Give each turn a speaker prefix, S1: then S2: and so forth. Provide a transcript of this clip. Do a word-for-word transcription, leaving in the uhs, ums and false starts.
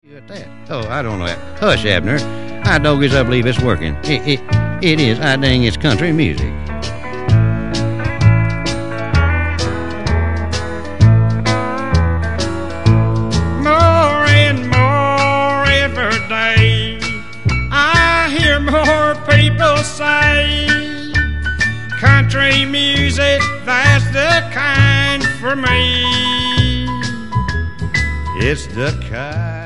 S1: At that. Oh, I don't know that. Hush, Abner. I doggies, I believe it's working. It, it, it is. I dang, it's country music.
S2: More and more every day, I hear more people say, country music, that's the kind for me. It's the kind